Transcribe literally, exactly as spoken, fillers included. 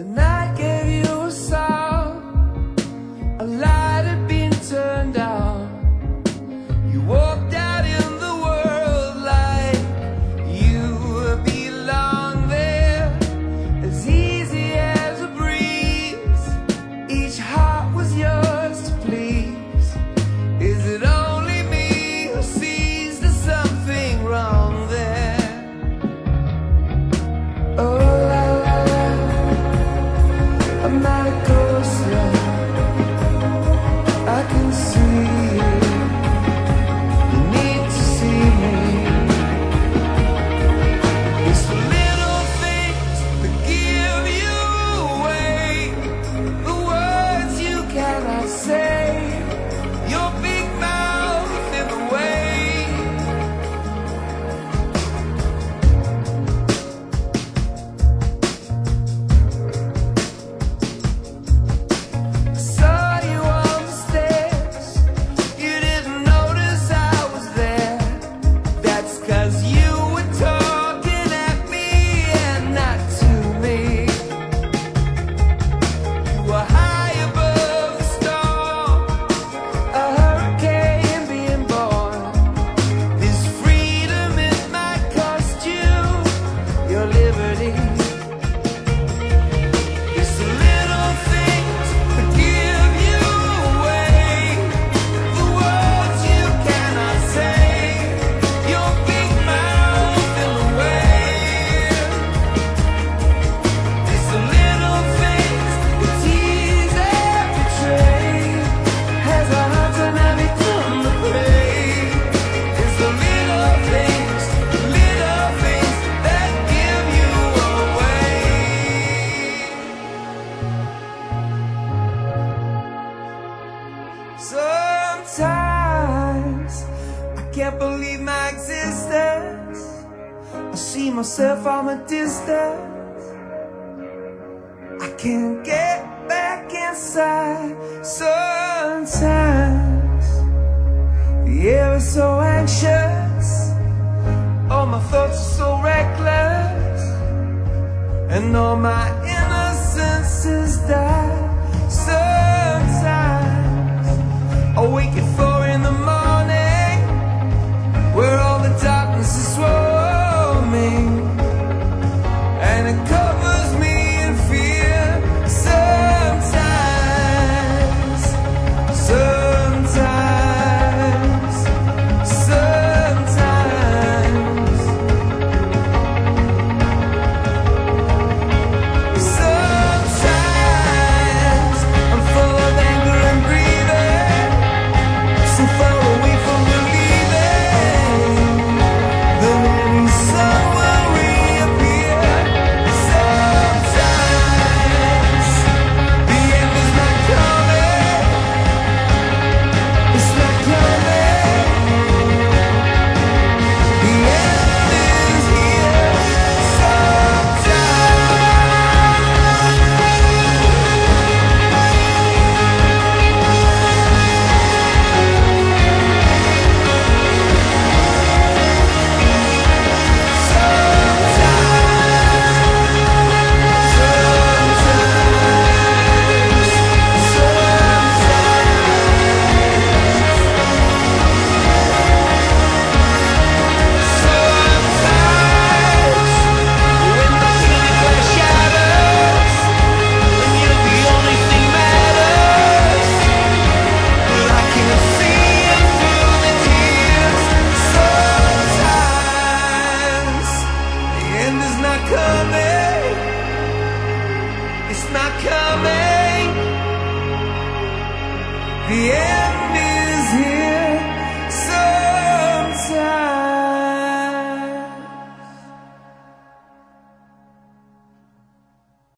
The night gave you a song, a light had been turned on. You walked out in the world like you belong there, as easy as a breeze. Each heart was yours to please. Is it only me who sees there's something wrong there? Oh, la la la, I'm at a coaster. I can see you. You need to see me. It's the little things that give you away, the words you cannot say, your big mouth in the way. I saw you on the stairs, you didn't notice I was there. That's 'cause you were talking at me and not to me. You were high above the storm, a hurricane being born. This freedom, it might cost you your liberty. It's the little things that give you away, the words you cannot say, your big mouth in the way. It's the little things that tease and betray, as a hunter now become the prey. It's the little things, little things that give you away. Sometimes I can't believe my existence. I see myself from a distance. I can't get back inside. Sometimes the air is so anxious, all my thoughts are so reckless, and all my